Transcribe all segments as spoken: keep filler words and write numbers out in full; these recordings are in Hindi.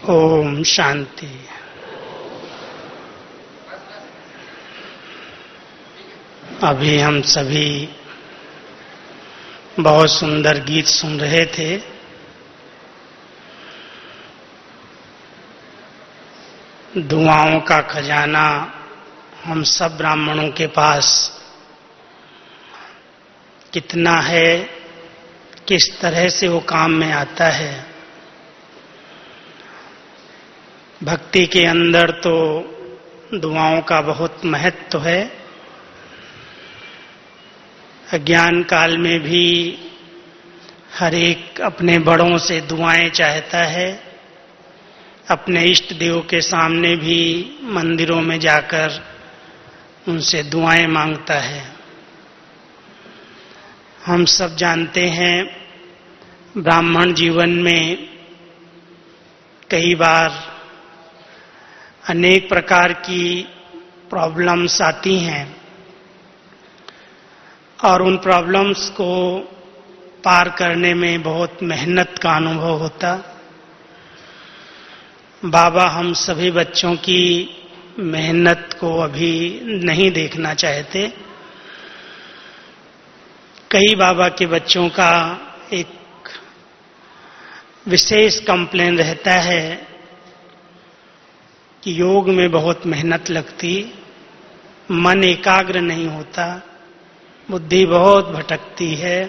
ओम शांति। अभी हम सभी बहुत सुंदर गीत सुन रहे थे। दुआओं का खजाना हम सब ब्राह्मणों के पास कितना है, किस तरह से वो काम में आता है। भक्ति के अंदर तो दुआओं का बहुत महत्व है। अज्ञान काल में भी हर एक अपने बड़ों से दुआएं चाहता है, अपने इष्ट देव के सामने भी मंदिरों में जाकर उनसे दुआएं मांगता है। हम सब जानते हैं ब्राह्मण जीवन में कई बार अनेक प्रकार की प्रॉब्लम्स आती हैं और उन प्रॉब्लम्स को पार करने में बहुत मेहनत का अनुभव होता। बाबा हम सभी बच्चों की मेहनत को अभी नहीं देखना चाहते। कई बाबा के बच्चों का एक विशेष कंप्लेन रहता है कि योग में बहुत मेहनत लगती, मन एकाग्र नहीं होता, बुद्धि बहुत भटकती है।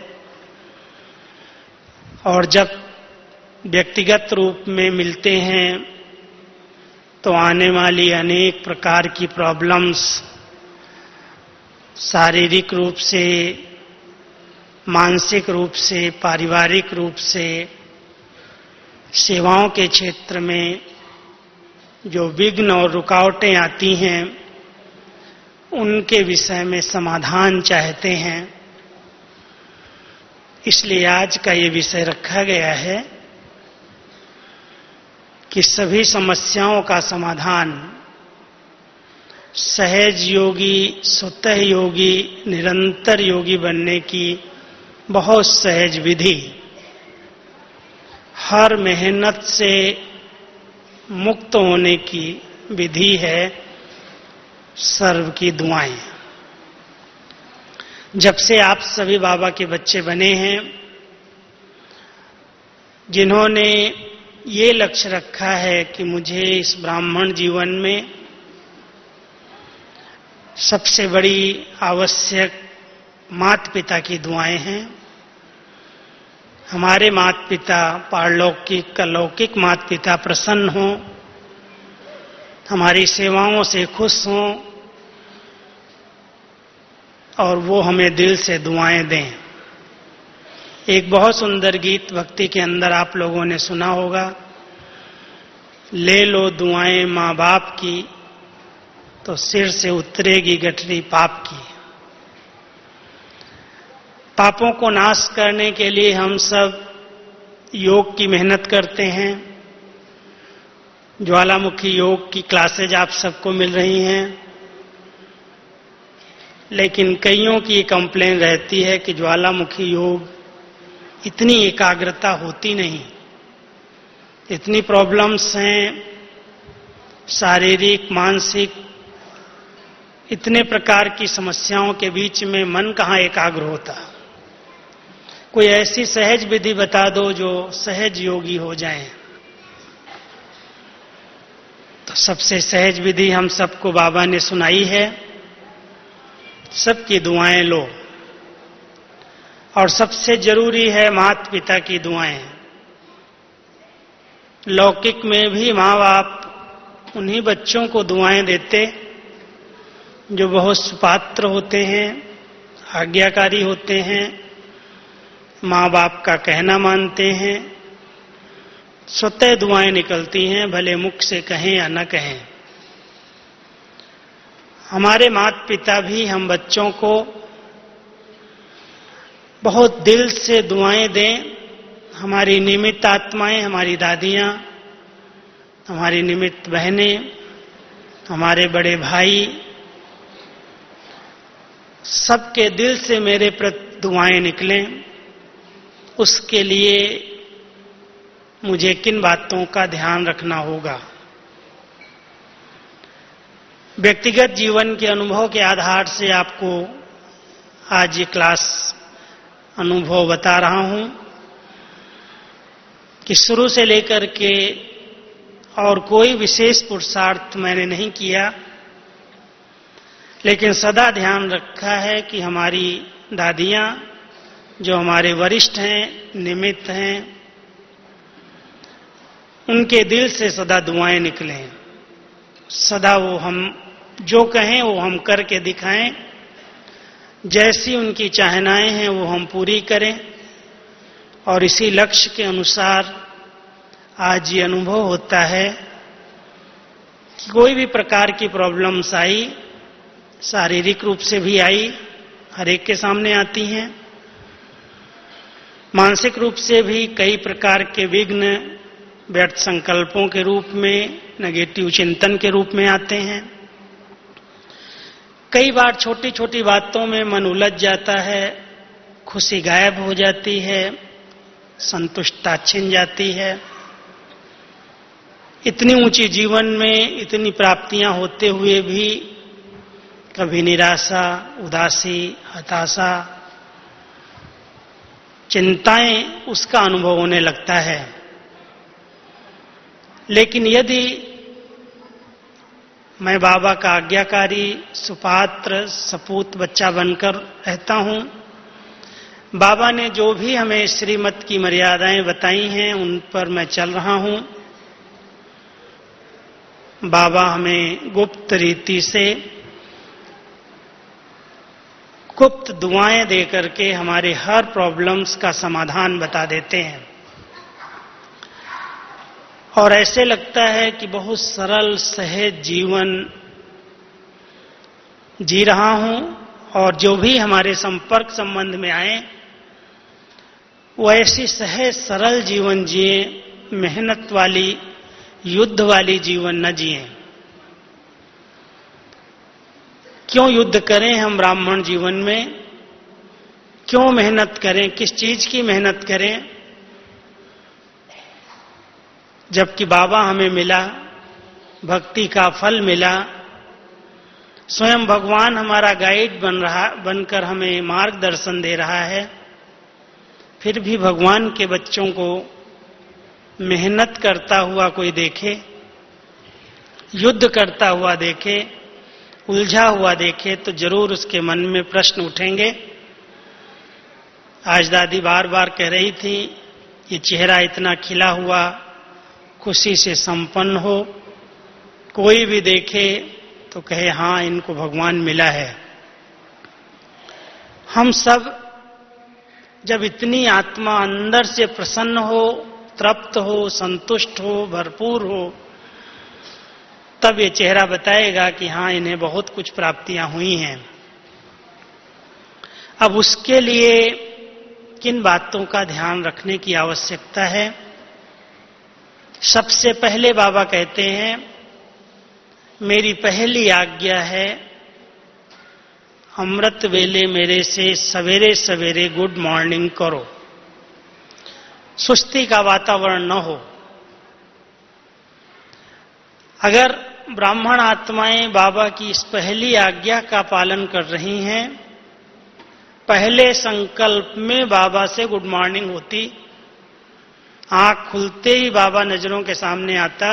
और जब व्यक्तिगत रूप में मिलते हैं तो आने वाली अनेक प्रकार की प्रॉब्लम्स शारीरिक रूप से, मानसिक रूप से, पारिवारिक रूप से, सेवाओं के क्षेत्र में जो विघ्न और रुकावटें आती हैं उनके विषय में समाधान चाहते हैं। इसलिए आज का ये विषय रखा गया है कि सभी समस्याओं का समाधान सहज योगी, स्वतः योगी, निरंतर योगी बनने की बहुत सहज विधि, हर मेहनत से मुक्त होने की विधि है सर्व की दुआएं। जब से आप सभी बाबा के बच्चे बने हैं, जिन्होंने ये लक्ष्य रखा है कि मुझे इस ब्राह्मण जीवन में सबसे बड़ी आवश्यक माता पिता की दुआएं हैं। हमारे माता पिता पारलौकिक अलौकिक माता पिता प्रसन्न हों, हमारी सेवाओं से खुश हों और वो हमें दिल से दुआएं दें। एक बहुत सुंदर गीत भक्ति के अंदर आप लोगों ने सुना होगा, ले लो दुआएं माँ बाप की तो सिर से उतरेगी गठरी पाप की। पापों को नाश करने के लिए हम सब योग की मेहनत करते हैं। ज्वालामुखी योग की क्लासेज आप सबको मिल रही हैं, लेकिन कईयों की कंप्लेन रहती है कि ज्वालामुखी योग इतनी एकाग्रता होती नहीं, इतनी प्रॉब्लम्स हैं शारीरिक, मानसिक, इतने प्रकार की समस्याओं के बीच में मन कहाँ एकाग्र होता। कोई ऐसी सहज विधि बता दो जो सहज योगी हो जाए। तो सबसे सहज विधि हम सबको बाबा ने सुनाई है, सबकी दुआएं लो। और सबसे जरूरी है माता पिता की दुआएं। लौकिक में भी माँ बाप उन्हीं बच्चों को दुआएं देते जो बहुत सुपात्र होते हैं, आज्ञाकारी होते हैं, माँ बाप का कहना मानते हैं, स्वतः दुआएं निकलती हैं, भले मुख से कहें या न कहें। हमारे माता पिता भी हम बच्चों को बहुत दिल से दुआएं दें। हमारी निमित्त आत्माएं, हमारी दादियां, हमारी निमित्त बहनें, हमारे बड़े भाई, सबके दिल से मेरे प्रति दुआएं निकलें। उसके लिए मुझे किन बातों का ध्यान रखना होगा। व्यक्तिगत जीवन के अनुभव के आधार से आपको आज ये क्लास अनुभव बता रहा हूं कि शुरू से लेकर के और कोई विशेष पुरुषार्थ मैंने नहीं किया, लेकिन सदा ध्यान रखा है कि हमारी दादियां जो हमारे वरिष्ठ हैं, निमित्त हैं, उनके दिल से सदा दुआएं निकलें। सदा वो हम जो कहें वो हम करके दिखाएं, जैसी उनकी चाहनाएं हैं वो हम पूरी करें, और इसी लक्ष्य के अनुसार आज ये अनुभव होता है कि कोई भी प्रकार की प्रॉब्लम्स आई, शारीरिक रूप से भी आई, हर एक के सामने आती हैं, मानसिक रूप से भी कई प्रकार के विघ्न व्यर्थ संकल्पों के रूप में, नेगेटिव चिंतन के रूप में आते हैं। कई बार छोटी छोटी बातों में मन उलझ जाता है, खुशी गायब हो जाती है, संतुष्टता छिन जाती है। इतनी ऊंची जीवन में इतनी प्राप्तियां होते हुए भी कभी निराशा, उदासी, हताशा, चिंताएं उसका अनुभव होने लगता है। लेकिन यदि मैं बाबा का आज्ञाकारी, सुपात्र, सपूत बच्चा बनकर रहता हूं, बाबा ने जो भी हमें श्रीमत की मर्यादाएं बताई हैं उन पर मैं चल रहा हूं। बाबा हमें गुप्त रीति से गुप्त दुआएं दे करके हमारे हर प्रॉब्लम्स का समाधान बता देते हैं, और ऐसे लगता है कि बहुत सरल सहज जीवन जी रहा हूं, और जो भी हमारे संपर्क संबंध में आए वो ऐसी सहज सरल जीवन जिए, मेहनत वाली, युद्ध वाली जीवन न जिए। क्यों युद्ध करें हम ब्राह्मण जीवन में? क्यों मेहनत करें? किस चीज की मेहनत करें? जबकि बाबा हमें मिला, भक्ति का फल मिला, स्वयं भगवान हमारा गाइड बन रहा बनकर हमें मार्गदर्शन दे रहा है, फिर भी भगवान के बच्चों को मेहनत करता हुआ कोई देखे, युद्ध करता हुआ देखे, उलझा हुआ देखे, तो जरूर उसके मन में प्रश्न उठेंगे। आज दादी बार बार कह रही थी, ये चेहरा इतना खिला हुआ, खुशी से संपन्न हो, कोई भी देखे तो कहे हाँ इनको भगवान मिला है। हम सब जब इतनी आत्मा अंदर से प्रसन्न हो, तृप्त हो, संतुष्ट हो, भरपूर हो, तब ये चेहरा बताएगा कि हाँ इन्हें बहुत कुछ प्राप्तियां हुई हैं। अब उसके लिए किन बातों का ध्यान रखने की आवश्यकता है? सबसे पहले बाबा कहते हैं, मेरी पहली आज्ञा है, अमृत वेले मेरे से सवेरे सवेरे गुड मॉर्निंग करो, सुस्ती का वातावरण न हो। अगर ब्राह्मण आत्माएं बाबा की इस पहली आज्ञा का पालन कर रही हैं, पहले संकल्प में बाबा से गुड मॉर्निंग होती, आंख खुलते ही बाबा नजरों के सामने आता,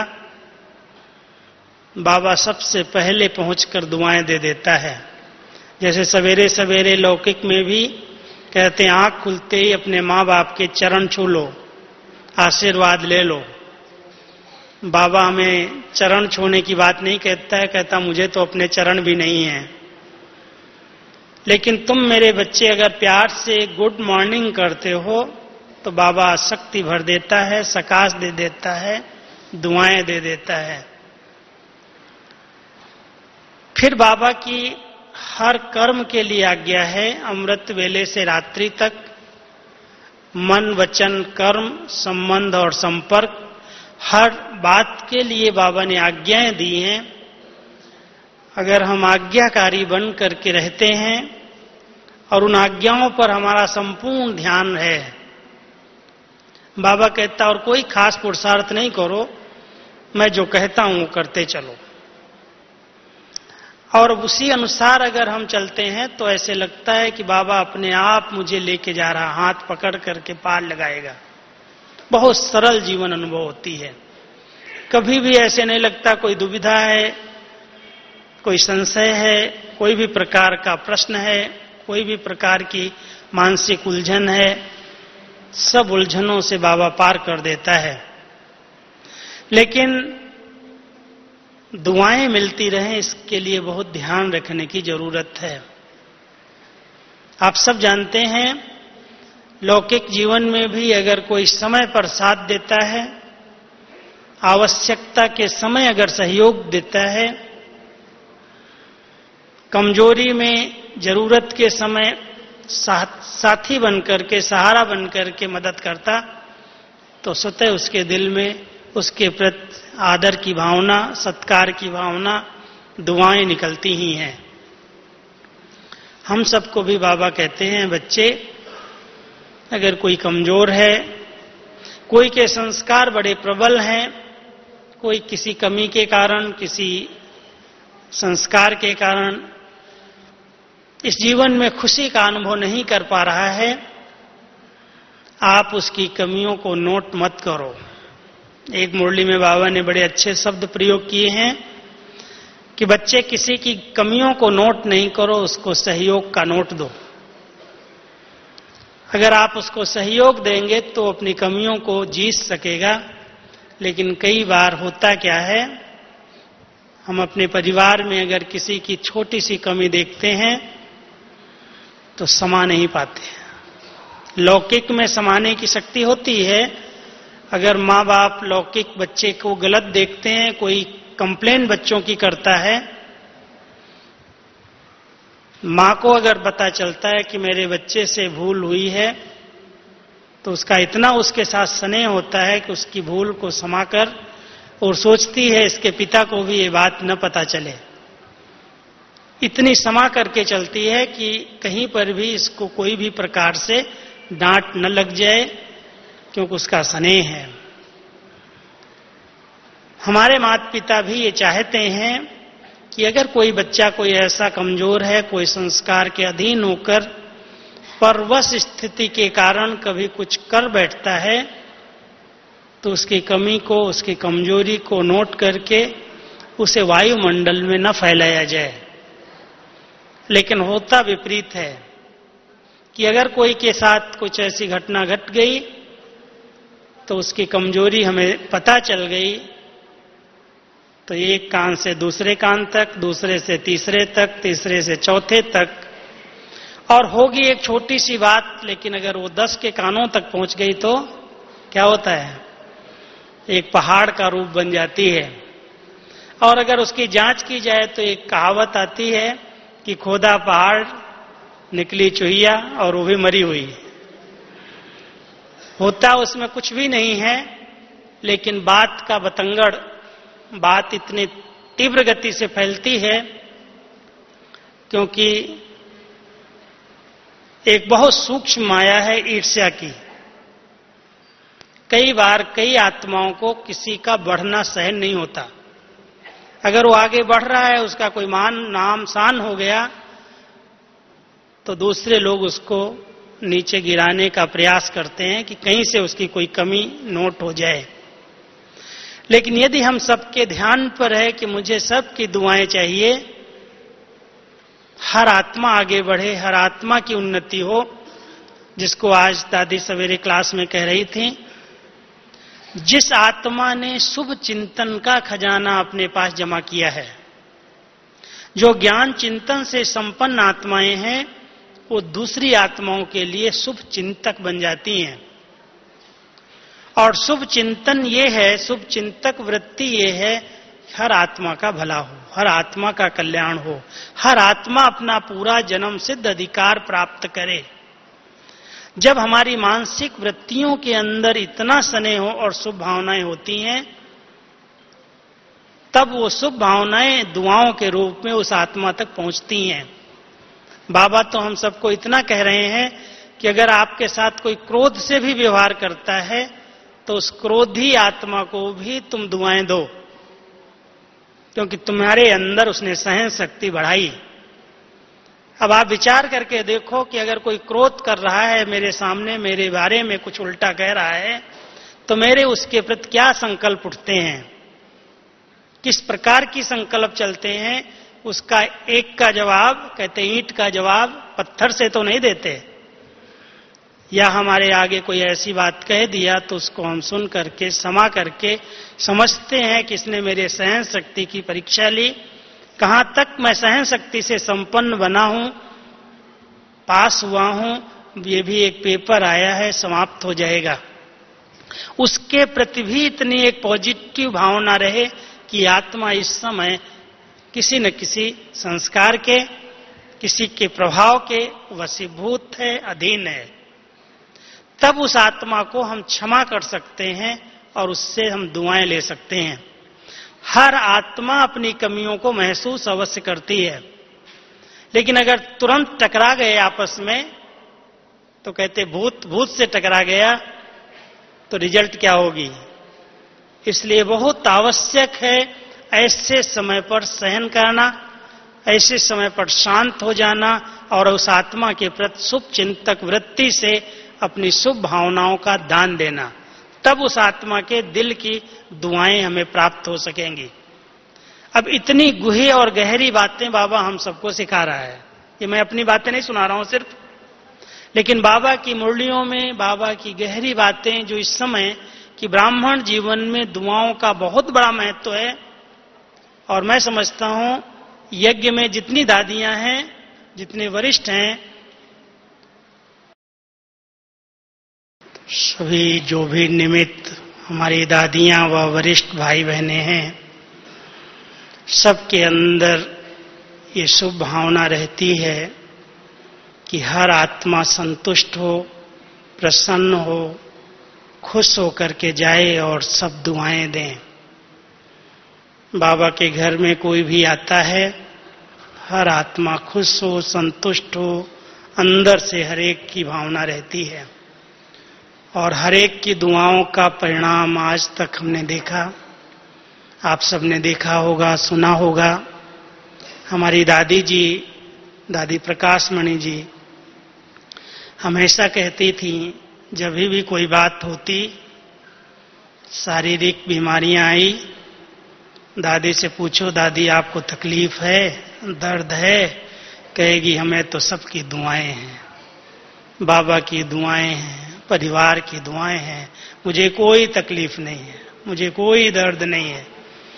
बाबा सबसे पहले पहुंचकर दुआएं दे देता है। जैसे सवेरे सवेरे लौकिक में भी कहते हैं, आंख खुलते ही अपने माँ बाप के चरण छू लो, आशीर्वाद ले लो। बाबा हमें चरण छूने की बात नहीं कहता है, कहता मुझे तो अपने चरण भी नहीं है, लेकिन तुम मेरे बच्चे अगर प्यार से गुड मॉर्निंग करते हो तो बाबा शक्ति भर देता है, सकाश दे देता है, दुआएं दे देता है। फिर बाबा की हर कर्म के लिए आज्ञा है, अमृत वेले से रात्रि तक मन, वचन, कर्म, संबंध और संपर्क, हर बात के लिए बाबा ने आज्ञाएं दी हैं। अगर हम आज्ञाकारी बन करके रहते हैं और उन आज्ञाओं पर हमारा संपूर्ण ध्यान है, बाबा कहता और कोई खास पुरुषार्थ नहीं करो, मैं जो कहता हूं वो करते चलो। और उसी अनुसार अगर हम चलते हैं तो ऐसे लगता है कि बाबा अपने आप मुझे लेके जा रहा, हाथ पकड़ करके पार लगाएगा। बहुत सरल जीवन अनुभव होती है। कभी भी ऐसे नहीं लगता कोई दुविधा है, कोई संशय है, कोई भी प्रकार का प्रश्न है, कोई भी प्रकार की मानसिक उलझन है। सब उलझनों से बाबा पार कर देता है। लेकिन दुआएं मिलती रहें, इसके लिए बहुत ध्यान रखने की जरूरत है। आप सब जानते हैं, लौकिक जीवन में भी अगर कोई समय पर साथ देता है, आवश्यकता के समय अगर सहयोग देता है, कमजोरी में जरूरत के समय साथ, साथी बनकर के, सहारा बनकर के मदद करता, तो स्वतः उसके दिल में उसके प्रति आदर की भावना, सत्कार की भावना, दुआएं निकलती ही हैं। हम सबको भी बाबा कहते हैं, बच्चे अगर कोई कमजोर है, कोई के संस्कार बड़े प्रबल हैं, कोई किसी कमी के कारण, किसी संस्कार के कारण इस जीवन में खुशी का अनुभव नहीं कर पा रहा है, आप उसकी कमियों को नोट मत करो। एक मुरली में बाबा ने बड़े अच्छे शब्द प्रयोग किए हैं कि बच्चे किसी की कमियों को नोट नहीं करो, उसको सहयोग का नोट दो। अगर आप उसको सहयोग देंगे तो अपनी कमियों को जीत सकेगा। लेकिन कई बार होता क्या है, हम अपने परिवार में अगर किसी की छोटी सी कमी देखते हैं तो समा नहीं पाते। लौकिक में समाने की शक्ति होती है। अगर माँ बाप लौकिक बच्चे को गलत देखते हैं, कोई कंप्लेन बच्चों की करता है, माँ को अगर पता चलता है कि मेरे बच्चे से भूल हुई है, तो उसका इतना उसके साथ स्नेह होता है कि उसकी भूल को समाकर और सोचती है इसके पिता को भी ये बात न पता चले। इतनी समा करके चलती है कि कहीं पर भी इसको कोई भी प्रकार से डांट न लग जाए, क्योंकि उसका स्नेह है। हमारे माता पिता भी ये चाहते हैं कि अगर कोई बच्चा कोई ऐसा कमजोर है, कोई संस्कार के अधीन होकर परवश स्थिति के कारण कभी कुछ कर बैठता है, तो उसकी कमी को, उसकी कमजोरी को नोट करके उसे वायुमंडल में न फैलाया जाए। लेकिन होता विपरीत है कि अगर कोई के साथ कुछ ऐसी घटना घट गई तो उसकी कमजोरी हमें पता चल गई, तो एक कान से दूसरे कान तक, दूसरे से तीसरे तक, तीसरे से चौथे तक, और होगी एक छोटी सी बात, लेकिन अगर वो दस के कानों तक पहुंच गई तो क्या होता है, एक पहाड़ का रूप बन जाती है। और अगर उसकी जांच की जाए तो एक कहावत आती है कि खोदा पहाड़ निकली चुहिया, और वो भी मरी हुई। होता उसमें कुछ भी नहीं है, लेकिन बात का बतंगड़, बात इतनी तीव्र गति से फैलती है क्योंकि एक बहुत सूक्ष्म माया है ईर्ष्या की। कई बार कई आत्माओं को किसी का बढ़ना सहन नहीं होता। अगर वो आगे बढ़ रहा है, उसका कोई मान नाम शान हो गया, तो दूसरे लोग उसको नीचे गिराने का प्रयास करते हैं कि कहीं से उसकी कोई कमी नोट हो जाए। लेकिन यदि हम सबके ध्यान पर है कि मुझे सबकी दुआएं चाहिए, हर आत्मा आगे बढ़े, हर आत्मा की उन्नति हो, जिसको आज दादी सवेरे क्लास में कह रही थी, जिस आत्मा ने शुभ चिंतन का खजाना अपने पास जमा किया है, जो ज्ञान चिंतन से संपन्न आत्माएं हैं, वो दूसरी आत्माओं के लिए शुभ चिंतक बन जाती हैं। और शुभ चिंतन ये है, शुभ चिंतक वृत्ति ये है, हर आत्मा का भला हो, हर आत्मा का कल्याण हो, हर आत्मा अपना पूरा जन्म सिद्ध अधिकार प्राप्त करे। जब हमारी मानसिक वृत्तियों के अंदर इतना स्नेह हो और शुभ भावनाएं होती हैं, तब वो शुभ भावनाएं दुआओं के रूप में उस आत्मा तक पहुंचती हैं। बाबा तो हम सबको इतना कह रहे हैं कि अगर आपके साथ कोई क्रोध से भी व्यवहार करता है तो उस क्रोधी आत्मा को भी तुम दुआएं दो, क्योंकि तुम्हारे अंदर उसने सहन शक्ति बढ़ाई। अब आप विचार करके देखो कि अगर कोई क्रोध कर रहा है मेरे सामने, मेरे बारे में कुछ उल्टा कह रहा है, तो मेरे उसके प्रति क्या संकल्प उठते हैं, किस प्रकार की संकल्प चलते हैं। उसका एक का जवाब, कहते ईंट का जवाब पत्थर से तो नहीं देते। या हमारे आगे कोई ऐसी बात कह दिया तो उसको हम सुन करके, क्षमा करके समझते हैं कि इसने मेरे सहन शक्ति की परीक्षा ली, कहां तक मैं सहन शक्ति से संपन्न बना हूं, पास हुआ हूं, ये भी एक पेपर आया है, समाप्त हो जाएगा। उसके प्रति भी इतनी एक पॉजिटिव भावना रहे कि आत्मा इस समय किसी न किसी संस्कार के, किसी के प्रभाव के वशीभूत है, अधीन है। तब उस आत्मा को हम क्षमा कर सकते हैं और उससे हम दुआएं ले सकते हैं। हर आत्मा अपनी कमियों को महसूस अवश्य करती है, लेकिन अगर तुरंत टकरा गए आपस में, तो कहते भूत भूत से टकरा गया तो रिजल्ट क्या होगी। इसलिए बहुत आवश्यक है ऐसे समय पर सहन करना, ऐसे समय पर शांत हो जाना और उस आत्मा के प्रति शुभ चिंतक वृत्ति से अपनी शुभ भावनाओं का दान देना। तब उस आत्मा के दिल की दुआएं हमें प्राप्त हो सकेंगी। अब इतनी गुही और गहरी बातें बाबा हम सबको सिखा रहा है। ये मैं अपनी बातें नहीं सुना रहा हूं सिर्फ, लेकिन बाबा की मुरलियों में बाबा की गहरी बातें जो इस समय कि ब्राह्मण जीवन में दुआओं का बहुत बड़ा महत्व है। और मैं समझता हूं यज्ञ में जितनी दादियां हैं, जितने वरिष्ठ हैं, सभी जो भी निमित्त हमारी दादियां व वरिष्ठ भाई बहनें हैं, सबके अंदर ये शुभ भावना रहती है कि हर आत्मा संतुष्ट हो, प्रसन्न हो, खुश होकर के जाए और सब दुआएं दें। बाबा के घर में कोई भी आता है, हर आत्मा खुश हो, संतुष्ट हो, अंदर से हर एक की भावना रहती है। और हर एक की दुआओं का परिणाम आज तक हमने देखा, आप सबने देखा होगा, सुना होगा। हमारी दादी जी, दादी प्रकाश मणि जी हमेशा कहती थी, जब भी कोई बात होती, शारीरिक बीमारियां आई, दादी से पूछो दादी आपको तकलीफ है, दर्द है, कहेगी हमें तो सबकी दुआएं हैं, बाबा की दुआएं हैं, परिवार की दुआएं हैं, मुझे कोई तकलीफ नहीं है, मुझे कोई दर्द नहीं है।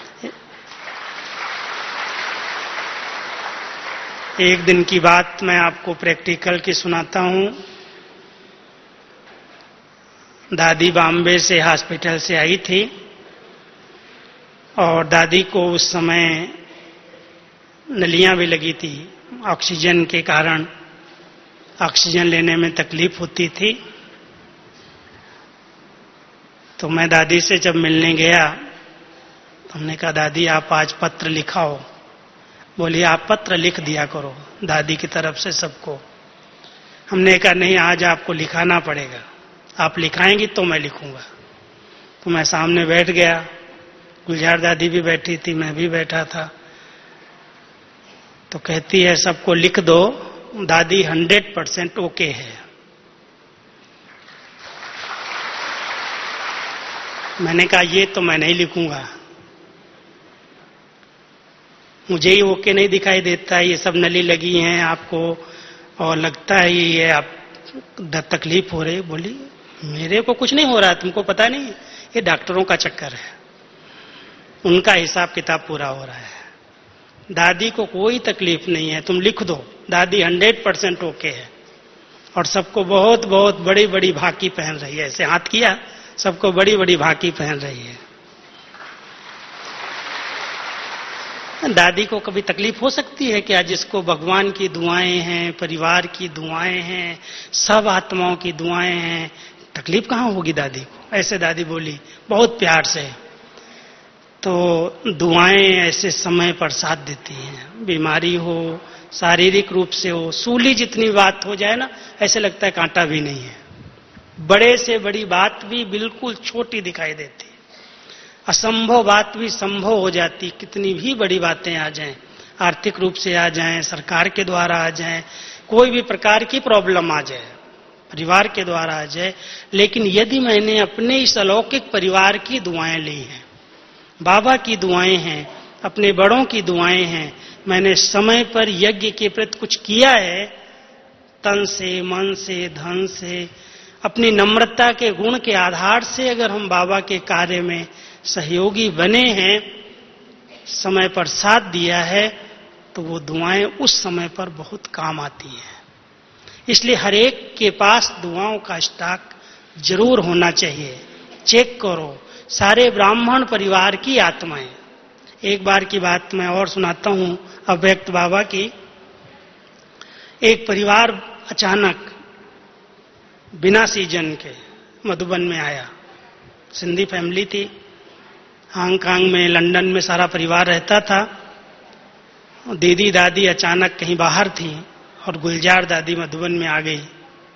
एक दिन की बात मैं आपको प्रैक्टिकल की सुनाता हूं। दादी बॉम्बे से हॉस्पिटल से आई थी और दादी को उस समय नलियां भी लगी थी, ऑक्सीजन के कारण ऑक्सीजन लेने में तकलीफ होती थी। तो मैं दादी से जब मिलने गया तो हमने कहा दादी आप आज पत्र लिखाओ। बोली आप पत्र लिख दिया करो दादी की तरफ से सबको। हमने कहा नहीं, आज आपको लिखाना पड़ेगा, आप लिखाएंगी तो मैं लिखूंगा। तो मैं सामने बैठ गया, गुलजार दादी भी बैठी थी, मैं भी बैठा था। तो कहती है सबको लिख दो, दादी हंड्रेड परसेंट ओके है। मैंने कहा ये तो मैं नहीं लिखूंगा, मुझे ही ओके नहीं दिखाई देता, ये सब नली लगी हैं आपको और लगता है ये आप तकलीफ हो रही। बोली मेरे को कुछ नहीं हो रहा, तुमको पता नहीं, ये डॉक्टरों का चक्कर है, उनका हिसाब किताब पूरा हो रहा है। दादी को कोई तकलीफ नहीं है, तुम लिख दो, दादी हंड्रेड परसेंट ओके है। और सबको बहुत बहुत बड़ी बड़ी भाकी पहन रही है, ऐसे हाथ किया, सबको बड़ी बड़ी भाकी पहन रही है। दादी को कभी तकलीफ हो सकती है क्या? जिसको भगवान की दुआएं हैं, परिवार की दुआएं हैं, सब आत्माओं की दुआएं हैं, तकलीफ कहां होगी दादी को? ऐसे दादी बोली बहुत प्यार से। तो दुआएं ऐसे समय पर साथ देती हैं, बीमारी हो, शारीरिक रूप से हो, सूली जितनी बात हो जाए ना, ऐसे लगता है कांटा भी नहीं है। बड़े से बड़ी बात भी बिल्कुल छोटी दिखाई देती, असंभव बात भी संभव हो जाती। कितनी भी बड़ी बातें आ जाएं, आर्थिक रूप से आ जाएं, सरकार के द्वारा आ जाएं, कोई भी प्रकार की प्रॉब्लम आ जाए, परिवार के द्वारा आ जाए, लेकिन यदि मैंने अपने इस अलौकिक परिवार की दुआएं ली हैं, बाबा की दुआएं हैं, अपने बड़ों की दुआएं हैं, मैंने समय पर यज्ञ के प्रति कुछ किया है, तन से, मन से, धन से, अपनी नम्रता के गुण के आधार से अगर हम बाबा के कार्य में सहयोगी बने हैं, समय पर साथ दिया है, तो वो दुआएं उस समय पर बहुत काम आती हैं। इसलिए हर एक के पास दुआओं का स्टॉक जरूर होना चाहिए। चेक करो सारे ब्राह्मण परिवार की आत्माएं। एक बार की बात मैं और सुनाता हूं, अव्यक्त बाबा की। एक परिवार अचानक बिना सीजन के मधुबन में आया। सिंधी फैमिली थी, हांगकांग में, लंदन में सारा परिवार रहता था। दीदी दादी अचानक कहीं बाहर थी और गुलजार दादी मधुबन में आ गई।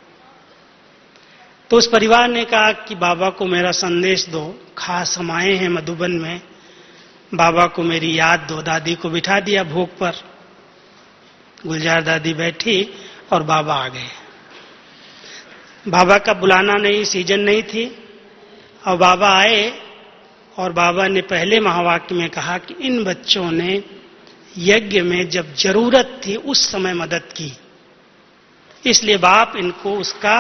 तो उस परिवार ने कहा कि बाबा को मेरा संदेश दो, खास हम आए हैं मधुबन में, बाबा को मेरी याद दो। दादी को बिठा दिया भोग पर, गुलजार दादी बैठी और बाबा आ गए। बाबा का बुलाना नहीं, सीजन नहीं थी, और बाबा आए और बाबा ने पहले महावाक्य में कहा कि इन बच्चों ने यज्ञ में जब जरूरत थी उस समय मदद की, इसलिए बाप इनको उसका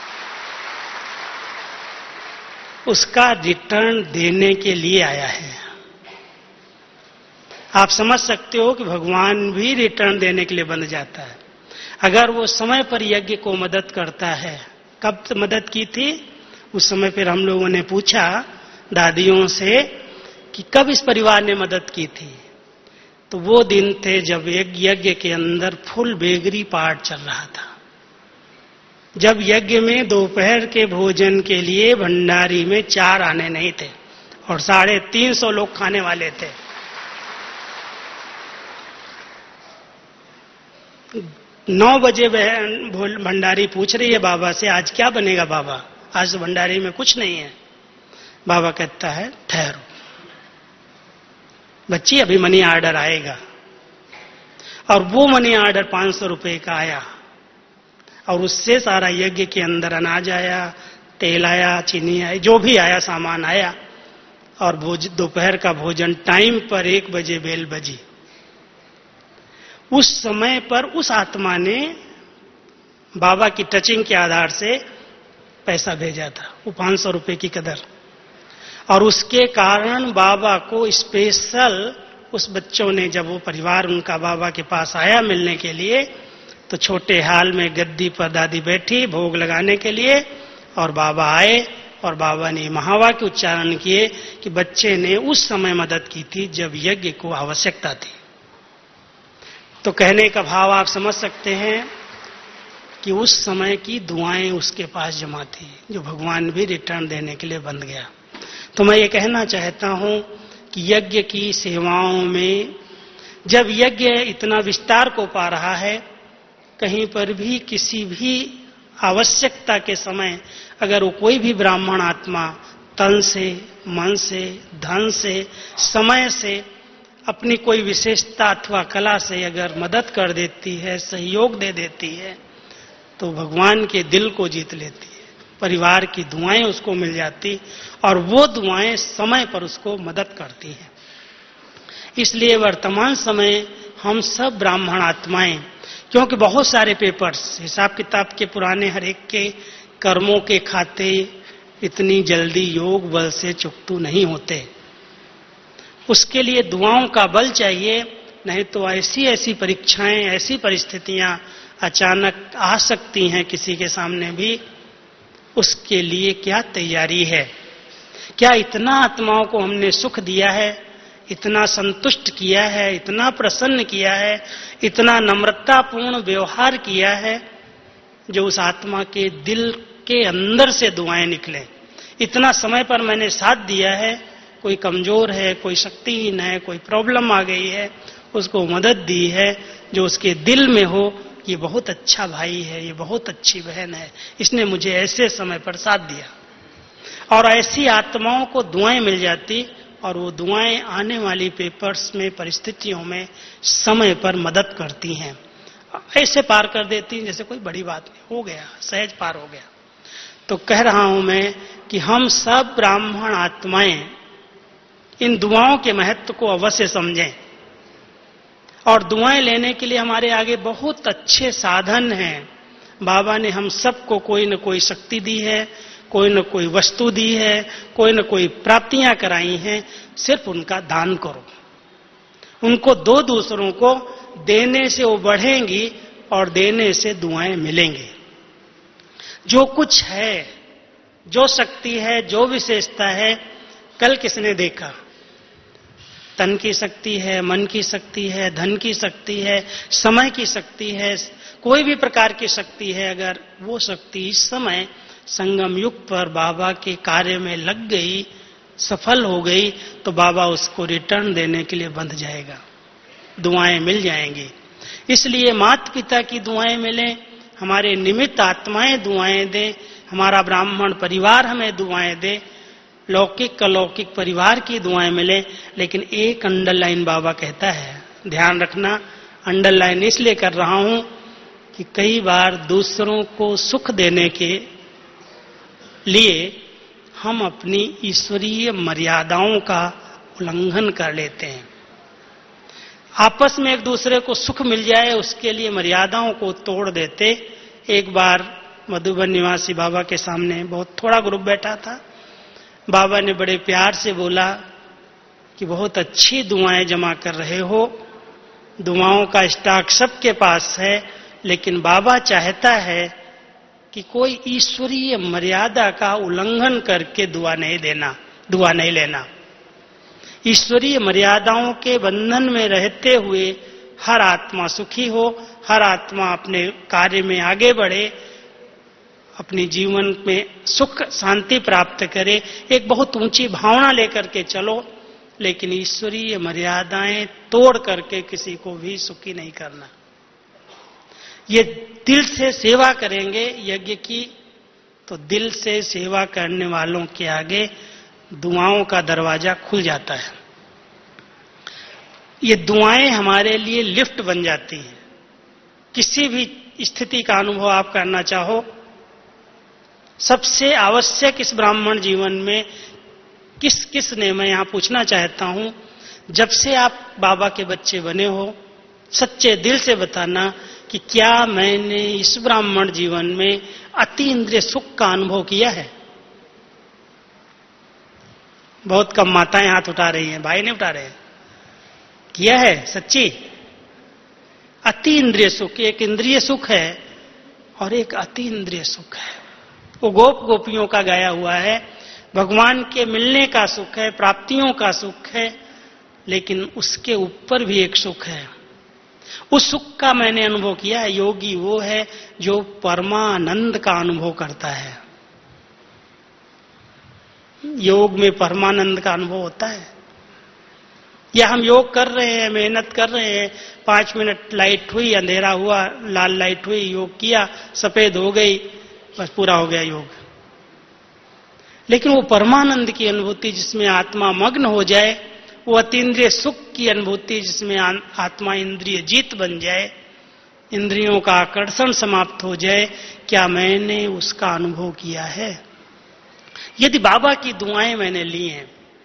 उसका रिटर्न देने के लिए आया है। आप समझ सकते हो कि भगवान भी रिटर्न देने के लिए बन जाता है। अगर वो समय पर यज्ञ को मदद करता है, कब मदद की थी? उस समय फिर हम लोगों ने पूछा दादियों से कि कब इस परिवार ने मदद की थी, तो वो दिन थे जब एक यज्ञ के अंदर फुल बेगरी पाठ चल रहा था, जब यज्ञ में दोपहर के भोजन के लिए भंडारी में चार आने नहीं थे और साढ़े तीन सौ लोग खाने वाले थे। नौ बजे भंडारी पूछ रही है बाबा से, आज क्या बनेगा बाबा? आज भंडारी में कुछ नहीं है। बाबा कहता है ठहरो बच्ची, अभी मनी ऑर्डर आएगा। और वो मनी ऑर्डर पांच सौ रुपए का आया और उससे सारा यज्ञ के अंदर अनाज आया, तेल आया, चीनी आई, जो भी आया सामान आया। और भोज दोपहर का भोजन टाइम पर एक बजे बेल बजी। उस समय पर उस आत्मा ने बाबा की टचिंग के आधार से पैसा भेजा था, वो पांच सौ रुपए की कदर। और उसके कारण बाबा को स्पेशल उस बच्चों ने, जब वो परिवार उनका बाबा के पास आया मिलने के लिए, तो छोटे हाल में गद्दी पर दादी बैठी भोग लगाने के लिए, और बाबा आए और बाबा ने महावाक्य उच्चारण किए कि बच्चे ने उस समय मदद की थी जब यज्ञ को आवश्यकता थी। तो कहने का भाव आप समझ सकते हैं कि उस समय की दुआएं उसके पास जमा थी, जो भगवान भी रिटर्न देने के लिए बन गया। तो मैं ये कहना चाहता हूं कि यज्ञ की सेवाओं में जब यज्ञ इतना विस्तार को पा रहा है, कहीं पर भी किसी भी आवश्यकता के समय अगर वो कोई भी ब्राह्मण आत्मा तन से, मन से, धन से, समय से, अपनी कोई विशेषता अथवा कला से अगर मदद कर देती है, सहयोग दे देती है, तो भगवान के दिल को जीत लेती है। परिवार की दुआएं उसको मिल जाती और वो दुआएं समय पर उसको मदद करती हैं। इसलिए वर्तमान समय हम सब ब्राह्मण आत्माएं, क्योंकि बहुत सारे पेपर्स हिसाब किताब के पुराने हर एक के कर्मों के खाते इतनी जल्दी योग बल से चुकतू नहीं होते, उसके लिए दुआओं का बल चाहिए। नहीं तो ऐसी ऐसी परीक्षाएं, ऐसी परिस्थितियां अचानक आ सकती हैं किसी के सामने भी। उसके लिए क्या तैयारी है? क्या इतना आत्माओं को हमने सुख दिया है, इतना संतुष्ट किया है, इतना प्रसन्न किया है, इतना नम्रतापूर्ण व्यवहार किया है, जो उस आत्मा के दिल के अंदर से दुआएं निकलें? इतना समय पर मैंने साथ दिया है, कोई कमजोर है, कोई शक्तिहीन है, कोई प्रॉब्लम आ गई है, उसको मदद दी है, जो उसके दिल में हो ये बहुत अच्छा भाई है, ये बहुत अच्छी बहन है, इसने मुझे ऐसे समय पर साथ दिया। और ऐसी आत्माओं को दुआएं मिल जाती और वो दुआएं आने वाली पेपर्स में, परिस्थितियों में समय पर मदद करती हैं, ऐसे पार कर देती हैं जैसे कोई बड़ी बात नहीं, हो गया, सहज पार हो गया। तो कह रहा हूं मैं कि हम सब ब्राह्मण आत्माएं इन दुआओं के महत्व को अवश्य समझें और दुआएं लेने के लिए हमारे आगे बहुत अच्छे साधन हैं। बाबा ने हम सबको कोई न कोई शक्ति दी है, कोई न कोई वस्तु दी है, कोई न कोई प्राप्तियां कराई हैं, सिर्फ उनका दान करो, उनको दो, दूसरों को देने से वो बढ़ेंगी और देने से दुआएं मिलेंगी। जो कुछ है, जो शक्ति है, जो विशेषता है, कल किसने देखा? तन की शक्ति है, मन की शक्ति है, धन की शक्ति है, समय की शक्ति है, कोई भी प्रकार की शक्ति है, अगर वो शक्ति इस समय संगम युग पर बाबा के कार्य में लग गई, सफल हो गई, तो बाबा उसको रिटर्न देने के लिए बंध जाएगा, दुआएं मिल जाएंगी। इसलिए माता पिता की दुआएं मिलें, हमारे निमित्त आत्माएं दुआएं दें, हमारा ब्राह्मण परिवार हमें दुआएं दे, लौकिक अलौकिक परिवार की दुआएं मिले। लेकिन एक अंडरलाइन बाबा कहता है, ध्यान रखना, अंडरलाइन इसलिए कर रहा हूं कि कई बार दूसरों को सुख देने के लिए हम अपनी ईश्वरीय मर्यादाओं का उल्लंघन कर लेते हैं। आपस में एक दूसरे को सुख मिल जाए उसके लिए मर्यादाओं को तोड़ देते। एक बार मधुबन निवासी बाबा के सामने बहुत थोड़ा ग्रुप बैठा था, बाबा ने बड़े प्यार से बोला कि बहुत अच्छी दुआएं जमा कर रहे हो, दुआओं का स्टॉक सबके पास है, लेकिन बाबा चाहता है कि कोई ईश्वरीय मर्यादा का उल्लंघन करके दुआ नहीं देना, दुआ नहीं लेना। ईश्वरीय मर्यादाओं के बंधन में रहते हुए हर आत्मा सुखी हो, हर आत्मा अपने कार्य में आगे बढ़े, अपने जीवन में सुख शांति प्राप्त करे। एक बहुत ऊंची भावना लेकर के चलो, लेकिन ईश्वरीय मर्यादाएं तोड़ करके किसी को भी सुखी नहीं करना। ये दिल से सेवा करेंगे यज्ञ की, तो दिल से सेवा करने वालों के आगे दुआओं का दरवाजा खुल जाता है। ये दुआएं हमारे लिए लिफ्ट बन जाती हैं। किसी भी स्थिति का अनुभव आप करना चाहो, सबसे आवश्यक इस ब्राह्मण जीवन में किस किस ने, मैं यहां पूछना चाहता हूं, जब से आप बाबा के बच्चे बने हो, सच्चे दिल से बताना कि क्या मैंने इस ब्राह्मण जीवन में अति इंद्रिय सुख का अनुभव किया है? बहुत कम माताएं हाथ उठा रही हैं, भाई नहीं उठा रहे हैं। किया है सच्ची? अति इंद्रिय सुख, एक इंद्रिय सुख है और एक अति इंद्रिय सुख है। वो गोप गोपियों का गाया हुआ है, भगवान के मिलने का सुख है, प्राप्तियों का सुख है, लेकिन उसके ऊपर भी एक सुख है। उस सुख का मैंने अनुभव किया है। योगी वो है जो परमानंद का अनुभव करता है। योग में परमानंद का अनुभव होता है। या हम योग कर रहे हैं, मेहनत कर रहे हैं, पांच मिनट लाइट हुई, अंधेरा हुआ, लाल लाइट हुई, योग किया, सफेद हो गई, बस पूरा हो गया योग। लेकिन वो परमानंद की अनुभूति जिसमें आत्मा मग्न हो जाए, वो अतीन्द्रिय सुख की अनुभूति जिसमें आत्मा इंद्रिय जीत बन जाए, इंद्रियों का आकर्षण समाप्त हो जाए, क्या मैंने उसका अनुभव किया है? यदि बाबा की दुआएं मैंने ली हैं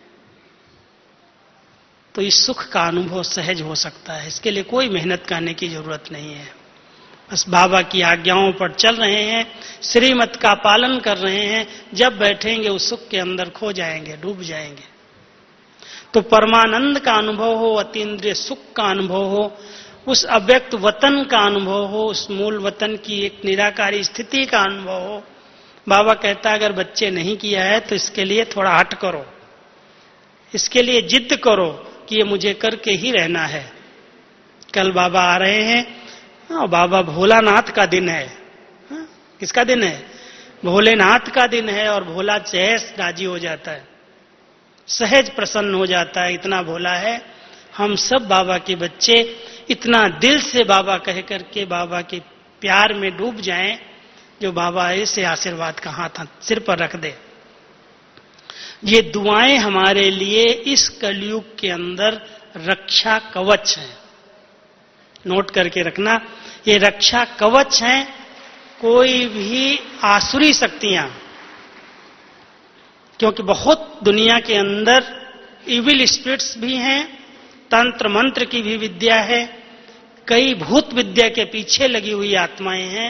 तो इस सुख का अनुभव सहज हो सकता है। इसके लिए कोई मेहनत करने की जरूरत नहीं है। बस बाबा की आज्ञाओं पर चल रहे हैं, श्रीमत का पालन कर रहे हैं, जब बैठेंगे उस सुख के अंदर खो जाएंगे, डूब जाएंगे। तो परमानंद का अनुभव हो, अतीन्द्रिय सुख का अनुभव हो, उस अव्यक्त वतन का अनुभव हो, उस मूल वतन की एक निराकारी स्थिति का अनुभव हो। बाबा कहता है अगर बच्चे नहीं किया है तो इसके लिए थोड़ा हट करो, इसके लिए जिद करो कि ये मुझे करके ही रहना है। कल बाबा आ रहे हैं और बाबा भोलानाथ का दिन है। हा? किसका दिन है? भोलेनाथ का दिन है। और भोला सहज राजी हो जाता है, सहज प्रसन्न हो जाता है, इतना भोला है। हम सब बाबा के बच्चे, इतना दिल से बाबा कह करके बाबा के प्यार में डूब जाएं, जो बाबा ऐसे आशीर्वाद का हाथ सिर पर रख दे। ये दुआएं हमारे लिए इस कलयुग के अंदर रक्षा कवच हैं। नोट करके रखना, ये रक्षा कवच हैं। कोई भी आसुरी शक्तियां, क्योंकि बहुत दुनिया के अंदर इविल स्पिरिट्स भी हैं, तंत्र मंत्र की भी विद्या है, कई भूत विद्या के पीछे लगी हुई आत्माएं हैं,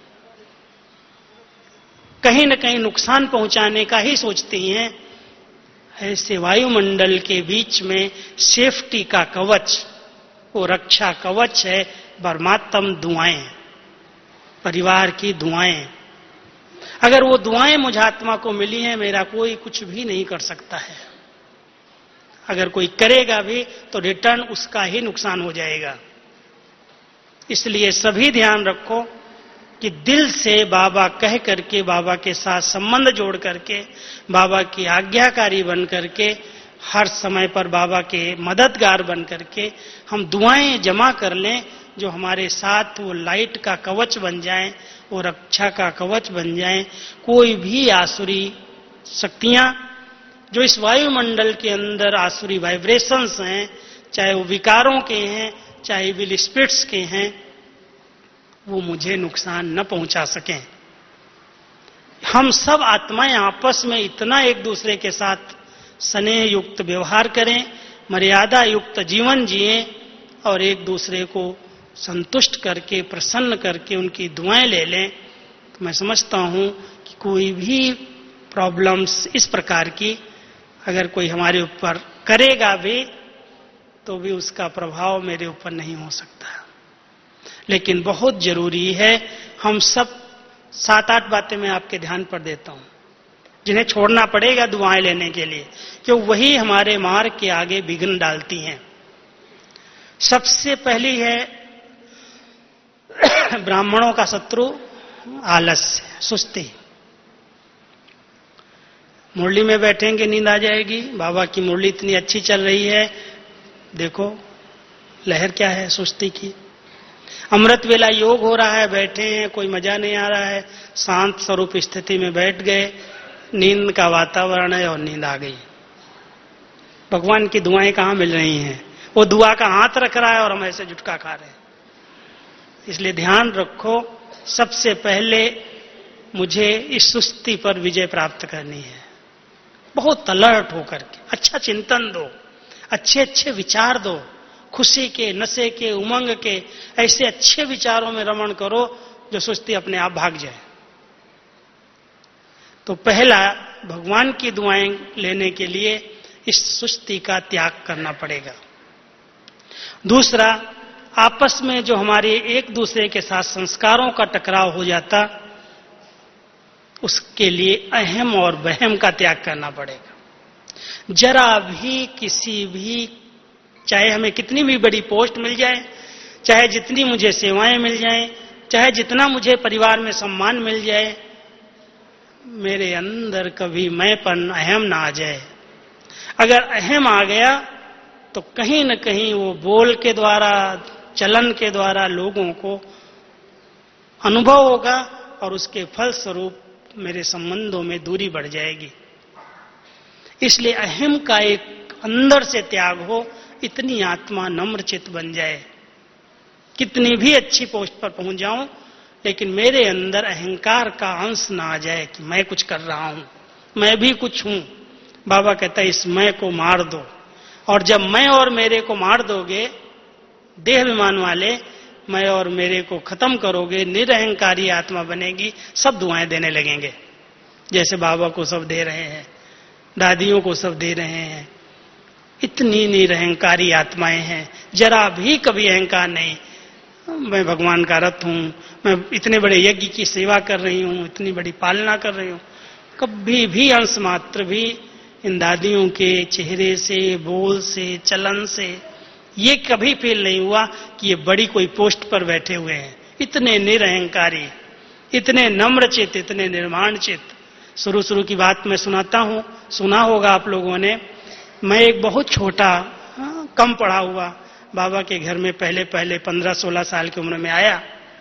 कहीं न कहीं नुकसान पहुंचाने का ही सोचती हैं। ऐसे वायुमंडल के बीच में सेफ्टी का कवच, वो रक्षा कवच है परमात्म दुआएं, परिवार की दुआएं। अगर वो दुआएं मुझ आत्मा को मिली हैं, मेरा कोई कुछ भी नहीं कर सकता है। अगर कोई करेगा भी तो रिटर्न उसका ही नुकसान हो जाएगा। इसलिए सभी ध्यान रखो कि दिल से बाबा कह करके, बाबा के साथ संबंध जोड़ करके, बाबा की आज्ञाकारी बन करके, हर समय पर बाबा के मददगार बन करके हम दुआएं जमा कर लें, जो हमारे साथ वो लाइट का कवच बन जाएं, वो रक्षा का कवच बन जाएं। कोई भी आसुरी शक्तियां जो इस वायुमंडल के अंदर आसुरी वाइब्रेशंस हैं, चाहे वो विकारों के हैं, चाहे विल स्पिरिट्स के हैं, वो मुझे नुकसान न पहुंचा सकें। हम सब आत्माएं आपस में इतना एक दूसरे के साथ स्नेह युक्त व्यवहार करें, मर्यादा युक्त जीवन जिएं और एक दूसरे को संतुष्ट करके, प्रसन्न करके उनकी दुआएं ले लें, तो मैं समझता हूं कि कोई भी प्रॉब्लम्स इस प्रकार की अगर कोई हमारे ऊपर करेगा भी, तो भी उसका प्रभाव मेरे ऊपर नहीं हो सकता। लेकिन बहुत जरूरी है, हम सब सात आठ बातें मैं आपके ध्यान पर देता हूं जिन्हें छोड़ना पड़ेगा दुआएं लेने के लिए, क्योंकि वही हमारे मार्ग के आगे विघ्न डालती हैं। सबसे पहली है ब्राह्मणों का शत्रु आलस्य, सुस्ती। मुरली में बैठेंगे नींद आ जाएगी, बाबा की मुरली इतनी अच्छी चल रही है, देखो लहर क्या है सुस्ती की। अमृत वेला योग हो रहा है, बैठे हैं, कोई मजा नहीं आ रहा है, शांत स्वरूप स्थिति में बैठ गए, नींद का वातावरण है और नींद आ गई। भगवान की दुआएं कहां मिल रही हैं? वो दुआ का हाथ रख रहा है और हम ऐसे झुटका खा रहे हैं। इसलिए ध्यान रखो, सबसे पहले मुझे इस सुस्ती पर विजय प्राप्त करनी है। बहुत अलर्ट होकर के अच्छा चिंतन दो, अच्छे अच्छे विचार दो, खुशी के, नशे के, उमंग के ऐसे अच्छे विचारों में रमण करो जो सुस्ती अपने आप भाग जाए। तो पहला, भगवान की दुआएं लेने के लिए इस सुस्ती का त्याग करना पड़ेगा। दूसरा, आपस में जो हमारे एक दूसरे के साथ संस्कारों का टकराव हो जाता, उसके लिए अहम और वहम का त्याग करना पड़ेगा। जरा भी किसी भी, चाहे हमें कितनी भी बड़ी पोस्ट मिल जाए, चाहे जितनी मुझे सेवाएं मिल जाएं, चाहे जितना मुझे परिवार में सम्मान मिल जाए, मेरे अंदर कभी मैंपन, अहम ना आ जाए। अगर अहम आ गया तो कहीं न कहीं वो बोल के द्वारा, चलन के द्वारा लोगों को अनुभव होगा और उसके फलस्वरूप मेरे संबंधों में दूरी बढ़ जाएगी। इसलिए अहम का एक अंदर से त्याग हो, इतनी आत्मा नम्र चित्त बन जाए। कितनी भी अच्छी पोस्ट पर पहुंच जाऊं, लेकिन मेरे अंदर अहंकार का अंश ना आ जाए कि मैं कुछ कर रहा हूं, मैं भी कुछ हूं। बाबा कहता है इस मैं को मार दो, और जब मैं और मेरे को मार दोगे, देह अभिमान वाले मैं और मेरे को खत्म करोगे, निरअहंकारी आत्मा बनेगी, सब दुआएं देने लगेंगे। जैसे बाबा को सब दे रहे हैं, दादियों को सब दे रहे हैं। इतनी निरअहंकारी आत्माएं हैं, जरा भी कभी अहंकार नहीं, मैं भगवान का रथ हूं, मैं इतने बड़े यज्ञ की सेवा कर रही हूं, इतनी बड़ी पालना कर रही हूं। कभी भी अंश मात्र भी इन दादियों के चेहरे से, बोल से, चलन से ये कभी फील नहीं हुआ कि ये बड़ी कोई पोस्ट पर बैठे हुए हैं। इतने निरअहंकारी, इतने नम्रचित, इतने निर्माणचित। शुरू शुरू की बात मैं सुनाता हूं, सुना होगा आप लोगों ने। मैं एक बहुत छोटा, कम पढ़ा हुआ बाबा के घर में पहले पहले पंद्रह सोलह साल की उम्र में आया,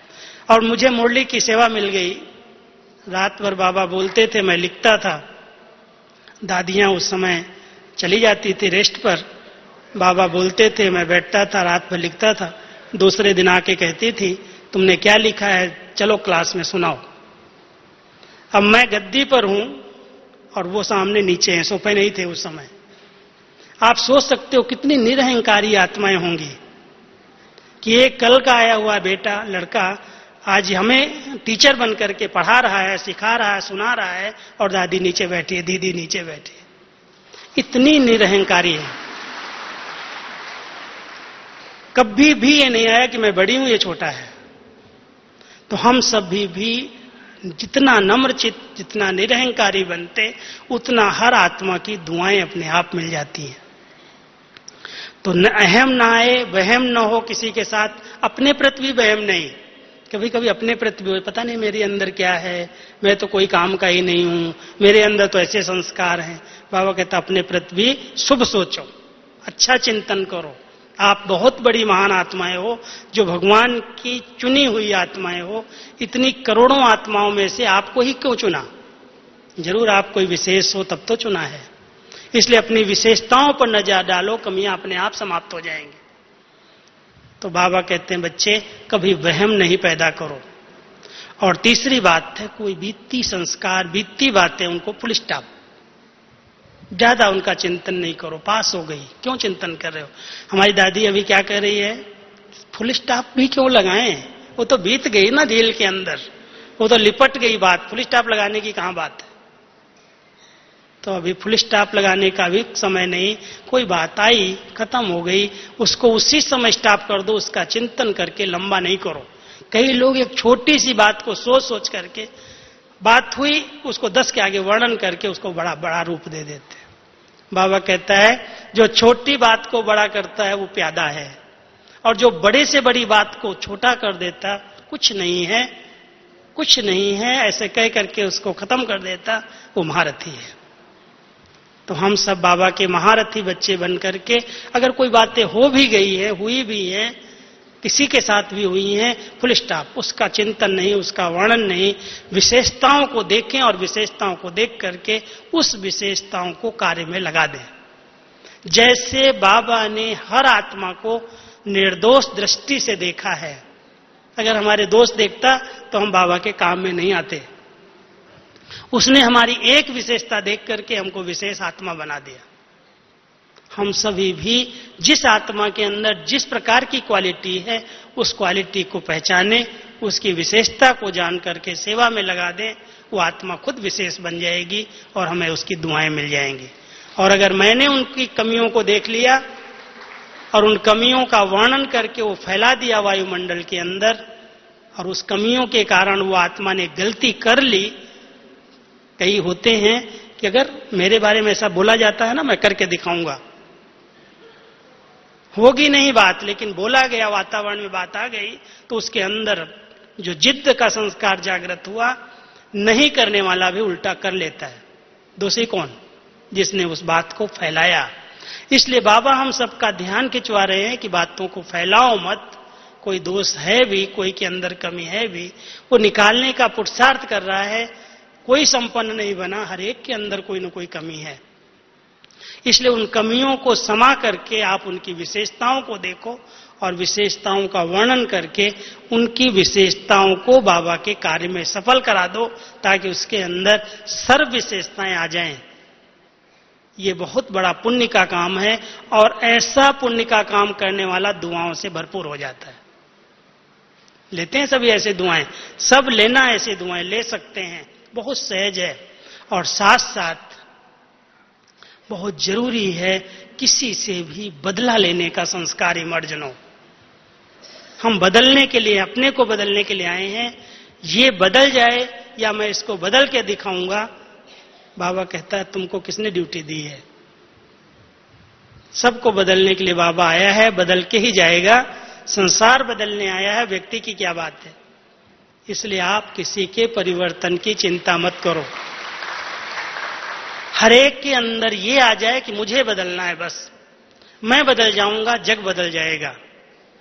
और मुझे मुरली की सेवा मिल गई। रात भर बाबा बोलते थे, मैं लिखता था। दादियां उस समय चली जाती थी रेस्ट पर, बाबा बोलते थे, मैं बैठता था, रात भर लिखता था। दूसरे दिन आके कहती थी, तुमने क्या लिखा है, चलो क्लास में सुनाओ। अब मैं गद्दी पर हूं और वो सामने नीचे हैं, सोफे नहीं थे उस समय। आप सोच सकते हो कितनी निरहंकारी आत्माएं होंगी कि एक कल का आया हुआ बेटा, लड़का आज हमें टीचर बन करके पढ़ा रहा है, सिखा रहा है, सुना रहा है, और दादी नीचे बैठी है, दीदी नीचे बैठी है। इतनी निरहंकारी है। कभी भी ये नहीं आया कि मैं बड़ी हूं, ये छोटा है। तो हम सभी भी जितना नम्रचित, जितना निरहंकारी बनते, उतना हर आत्मा की दुआएं अपने आप मिल जाती हैं। तो न अहम ना आए, वहम न हो किसी के साथ, अपने प्रति भी वहम नहीं। कभी कभी अपने प्रति भी, पता नहीं मेरे अंदर क्या है, मैं तो कोई काम का ही नहीं हूं, मेरे अंदर तो ऐसे संस्कार हैं। बाबा कहता अपने प्रति भी शुभ सोचो, अच्छा चिंतन करो। आप बहुत बड़ी महान आत्माएं हो, जो भगवान की चुनी हुई आत्माएं हो। इतनी करोड़ों आत्माओं में से आपको ही क्यों चुना? जरूर आप कोई विशेष हो तब तो चुना है। इसलिए अपनी विशेषताओं पर नजर डालो, कमियां अपने आप समाप्त हो जाएंगी। तो बाबा कहते हैं बच्चे कभी वहम नहीं पैदा करो। और तीसरी बात है, कोई बीती संस्कार, बीती बातें, उनको फुल स्टॉप, ज्यादा उनका चिंतन नहीं करो। पास हो गई, क्यों चिंतन कर रहे हो? हमारी दादी अभी क्या कह रही है, फुल स्टॉप भी क्यों लगाएं, वो तो बीत गई ना दिल के अंदर, वो तो लिपट गई बात, फुल स्टॉप लगाने की कहां बात है। तो अभी फुल स्टॉप लगाने का भी समय नहीं। कोई बात आई, खत्म हो गई, उसको उसी समय स्टॉप कर दो, उसका चिंतन करके लंबा नहीं करो। कई लोग एक छोटी सी बात को सोच सोच करके, बात हुई उसको दस के आगे वर्णन करके उसको बड़ा बड़ा रूप दे देते हैं। बाबा कहता है जो छोटी बात को बड़ा करता है वो प्यादा है, और जो बड़े से बड़ी बात को छोटा कर देता, कुछ नहीं है, कुछ नहीं है ऐसे कह करके उसको खत्म कर देता, वो महारथी है। तो हम सब बाबा के महारथी बच्चे बन करके, अगर कोई बातें हो भी गई है, हुई भी हैं, किसी के साथ भी हुई हैं, फुल स्टॉप, उसका चिंतन नहीं, उसका वर्णन नहीं, विशेषताओं को देखें और विशेषताओं को देख करके उस विशेषताओं को कार्य में लगा दें। जैसे बाबा ने हर आत्मा को निर्दोष दृष्टि से देखा है। अगर हमारे दोस्त देखता तो हम बाबा के काम में नहीं आते। उसने हमारी एक विशेषता देख करके हमको विशेष आत्मा बना दिया। हम सभी भी जिस आत्मा के अंदर जिस प्रकार की क्वालिटी है, उस क्वालिटी को पहचाने, उसकी विशेषता को जान करके सेवा में लगा दें, वो आत्मा खुद विशेष बन जाएगी और हमें उसकी दुआएं मिल जाएंगी। और अगर मैंने उनकी कमियों को देख लिया और उन कमियों का वर्णन करके वो फैला दिया वायुमंडल के अंदर, और उस कमियों के कारण वो आत्मा ने गलती कर ली। कई होते हैं कि अगर मेरे बारे में ऐसा बोला जाता है ना, मैं करके दिखाऊंगा, होगी नहीं बात, लेकिन बोला गया, वातावरण में बात आ गई, तो उसके अंदर जो जिद्द का संस्कार जागृत हुआ, नहीं करने वाला भी उल्टा कर लेता है। दोषी कौन? जिसने उस बात को फैलाया। इसलिए बाबा हम सबका ध्यान खिंचवा रहे हैं कि बातों को फैलाओ मत। कोई दोष है भी, कोई के अंदर कमी है भी, वो निकालने का पुरुषार्थ कर रहा है। कोई संपन्न नहीं बना, हर एक के अंदर कोई न कोई कमी है। इसलिए उन कमियों को समा करके आप उनकी विशेषताओं को देखो और विशेषताओं का वर्णन करके उनकी विशेषताओं को बाबा के कार्य में सफल करा दो, ताकि उसके अंदर सर्व विशेषताएं आ जाएं। ये बहुत बड़ा पुण्य का काम है, और ऐसा पुण्य का काम करने वाला दुआओं से भरपूर हो जाता है। लेते हैं सभी ऐसे दुआएं, सब लेना ऐसे दुआएं ले सकते हैं, बहुत सहज है। और साथ साथ बहुत जरूरी है किसी से भी बदला लेने का संस्कार इमर्जन हो। हम बदलने के लिए, अपने को बदलने के लिए आए हैं, ये बदल जाए या मैं इसको बदल के दिखाऊंगा। बाबा कहता है तुमको किसने ड्यूटी दी है? सबको बदलने के लिए बाबा आया है, बदल के ही जाएगा। संसार बदलने आया है, व्यक्ति की क्या बात है। इसलिए आप किसी के परिवर्तन की चिंता मत करो। हर एक के अंदर ये आ जाए कि मुझे बदलना है, बस मैं बदल जाऊंगा, जग बदल जाएगा।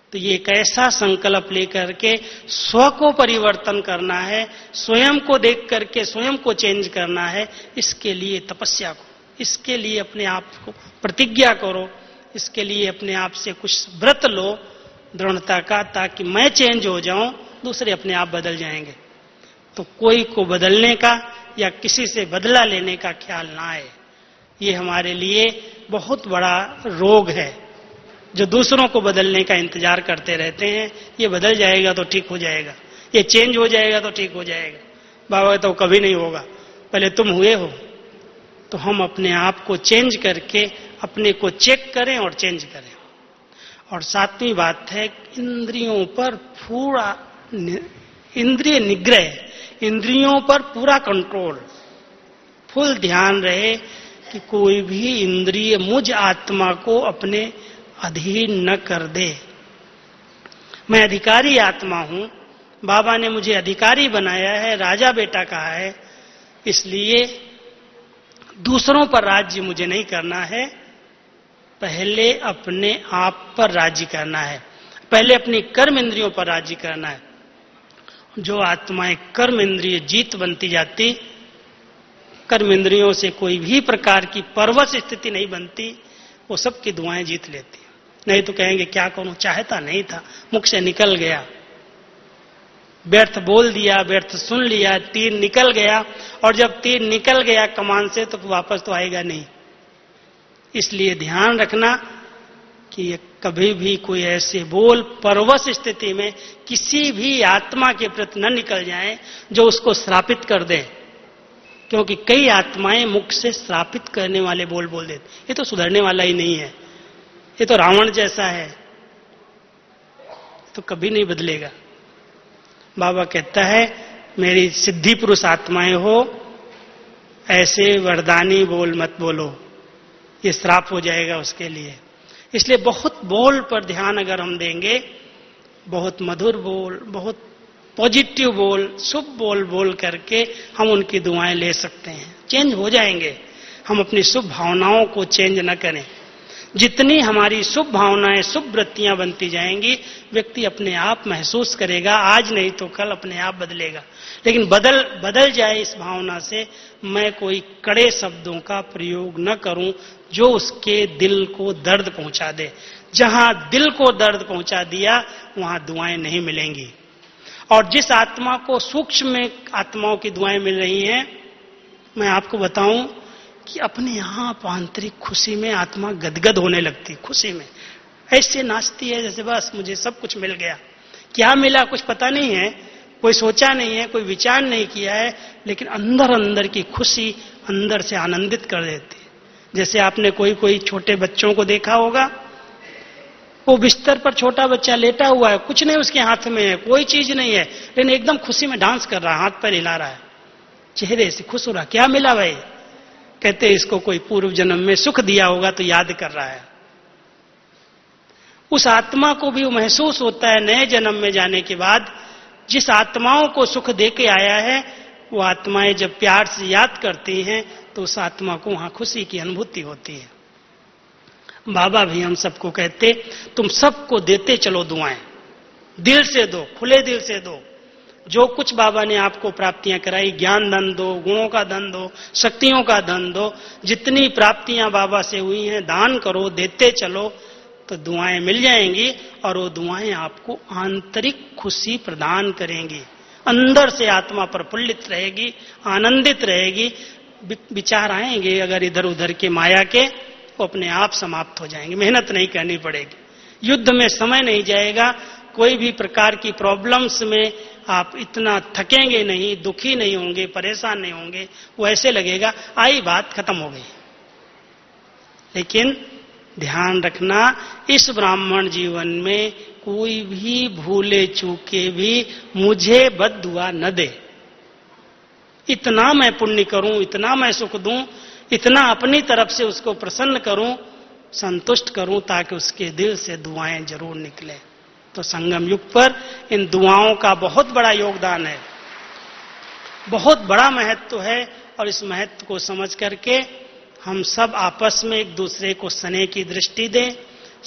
तो ये एक ऐसा संकल्प लेकर के स्व को परिवर्तन करना है, स्वयं को देख करके स्वयं को चेंज करना है। इसके लिए तपस्या करो, इसके लिए अपने आप को प्रतिज्ञा करो, इसके लिए अपने आप से कुछ व्रत लो दृढ़ता का, ताकि मैं चेंज हो जाऊं, दूसरे अपने आप बदल जाएंगे। तो कोई को बदलने का या किसी से बदला लेने का ख्याल ना आए। ये हमारे लिए बहुत बड़ा रोग है, जो दूसरों को बदलने का इंतजार करते रहते हैं। ये बदल जाएगा तो ठीक हो जाएगा, ये चेंज हो जाएगा तो ठीक हो जाएगा। बाबा तो कभी नहीं होगा, पहले तुम हुए हो। तो हम अपने आप को चेंज करके अपने को चेक करें और चेंज करें। और सातवीं बात है, इंद्रियों पर पूरा इंद्रिय निग्रह, इंद्रियों पर पूरा कंट्रोल, फुल ध्यान रहे कि कोई भी इंद्रिय मुझ आत्मा को अपने अधीन न कर दे। मैं अधिकारी आत्मा हूं, बाबा ने मुझे अधिकारी बनाया है, राजा बेटा कहा है, इसलिए दूसरों पर राज्य मुझे नहीं करना है, पहले अपने आप पर राज्य करना है, पहले अपनी कर्म इंद्रियों पर राज्य करना है। जो आत्माएं कर्म इंद्रिय जीत बनती जाती, कर्म इंद्रियों से कोई भी प्रकार की परवश स्थिति नहीं बनती, वो सबकी दुआएं जीत लेती। नहीं तो कहेंगे क्या करूं, चाहता नहीं था, मुख से निकल गया, व्यर्थ बोल दिया, व्यर्थ सुन लिया, तीर निकल गया। और जब तीर निकल गया कमान से तो वापस तो आएगा नहीं। इसलिए ध्यान रखना कि कभी भी कोई ऐसे बोल परवश स्थिति में किसी भी आत्मा के प्रति न निकल जाए जो उसको श्रापित कर दे, क्योंकि कई आत्माएं मुख से श्रापित करने वाले बोल बोल देते। ये तो सुधरने वाला ही नहीं है, ये तो रावण जैसा है, तो कभी नहीं बदलेगा। बाबा कहता है, मेरी सिद्धि पुरुष आत्माएं हो, ऐसे वरदानी बोल मत बोलो, ये श्राप हो जाएगा उसके लिए। इसलिए बहुत बोल पर ध्यान अगर हम देंगे, बहुत मधुर बोल, बहुत पॉजिटिव बोल, शुभ बोल बोल करके हम उनकी दुआएं ले सकते हैं, चेंज हो जाएंगे। हम अपनी शुभ भावनाओं को चेंज न करें। जितनी हमारी शुभ भावनाएं, शुभ वृत्तियां बनती जाएंगी, व्यक्ति अपने आप महसूस करेगा, आज नहीं तो कल अपने आप बदलेगा। लेकिन बदल बदल जाए इस भावना से, मैं कोई कड़े शब्दों का प्रयोग न करूं जो उसके दिल को दर्द पहुंचा दे। जहां दिल को दर्द पहुंचा दिया वहां दुआएं नहीं मिलेंगी। और जिस आत्मा को सूक्ष्म आत्माओं की दुआएं मिल रही हैं, मैं आपको बताऊं कि अपने यहां आंतरिक खुशी में आत्मा गदगद होने लगती, खुशी में ऐसे नाचती है जैसे बस मुझे सब कुछ मिल गया। क्या मिला कुछ पता नहीं है, कोई सोचा नहीं है, कोई विचार नहीं किया है, लेकिन अंदर अंदर की खुशी अंदर से आनंदित कर देती है। जैसे आपने कोई कोई छोटे बच्चों को देखा होगा, वो बिस्तर पर छोटा बच्चा लेटा हुआ है, कुछ नहीं उसके हाथ में है, कोई चीज नहीं है, लेकिन एकदम खुशी में डांस कर रहा है, हाथ पर हिला रहा है, चेहरे से खुश हो रहा। क्या मिला भाई? कहते इसको कोई पूर्व जन्म में सुख दिया होगा तो याद कर रहा है। उस आत्मा को भी महसूस होता है नए जन्म में जाने के बाद, जिस आत्माओं को सुख देके आया है, वो आत्माएं जब प्यार से याद करती हैं तो उस आत्मा को वहां खुशी की अनुभूति होती है। बाबा भी हम सबको कहते, तुम सबको देते चलो दुआएं, दिल से दो, खुले दिल से दो। जो कुछ बाबा ने आपको प्राप्तियां कराई, ज्ञान धन दो, गुणों का धन दो, शक्तियों का धन दो, जितनी प्राप्तियां बाबा से हुई हैं दान करो, देते चलो, तो दुआएं मिल जाएंगी। और वो दुआएं आपको आंतरिक खुशी प्रदान करेंगी, अंदर से आत्मा प्रफुल्लित रहेगी, आनंदित रहेगी। विचार आएंगे अगर इधर उधर के माया के, वो अपने आप समाप्त हो जाएंगे, मेहनत नहीं करनी पड़ेगी, युद्ध में समय नहीं जाएगा, कोई भी प्रकार की प्रॉब्लम्स में आप इतना थकेंगे नहीं, दुखी नहीं होंगे, परेशान नहीं होंगे। वो ऐसे लगेगा आई बात खत्म हो गई। लेकिन ध्यान रखना, इस ब्राह्मण जीवन में कोई भी भूले चूके भी मुझे बद्दुआ न दे। इतना मैं पुण्य करूं, इतना मैं सुख दूं, इतना अपनी तरफ से उसको प्रसन्न करूं, संतुष्ट करूं, ताकि उसके दिल से दुआएं जरूर निकले। तो संगम युग पर इन दुआओं का बहुत बड़ा योगदान है, बहुत बड़ा महत्व है। और इस महत्व को समझ करके हम सब आपस में एक दूसरे को स्नेह की दृष्टि दें,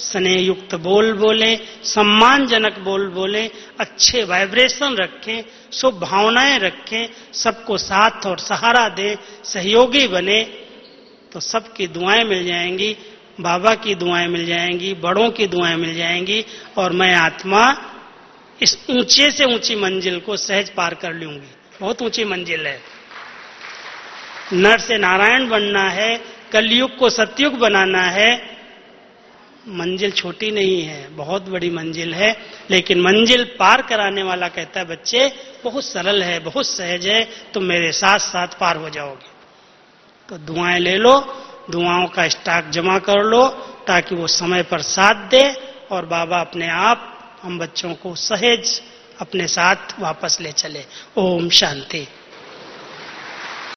स्नेहयुक्त बोल बोले, सम्मानजनक बोल बोले, अच्छे वाइब्रेशन रखें, शुभ भावनाएं रखें, सबको साथ और सहारा दें, सहयोगी बने, तो सबकी दुआएं मिल जाएंगी, बाबा की दुआएं मिल जाएंगी, बड़ों की दुआएं मिल जाएंगी, और मैं आत्मा इस ऊंचे से ऊंची मंजिल को सहज पार कर लूंगी। बहुत ऊंची मंजिल है। नर से नारायण बनना है, कलयुग को सतयुग बनाना है। मंजिल छोटी नहीं है, बहुत बड़ी मंजिल है, लेकिन मंजिल पार कराने वाला कहता है बच्चे बहुत सरल है, बहुत सहज है, तुम मेरे साथ साथ पार हो जाओगे। तो दुआएं ले लो, दुआओं का स्टॉक जमा कर लो, ताकि वो समय पर साथ दे, और बाबा अपने आप हम बच्चों को सहज अपने साथ वापस ले चले। ओम शांति।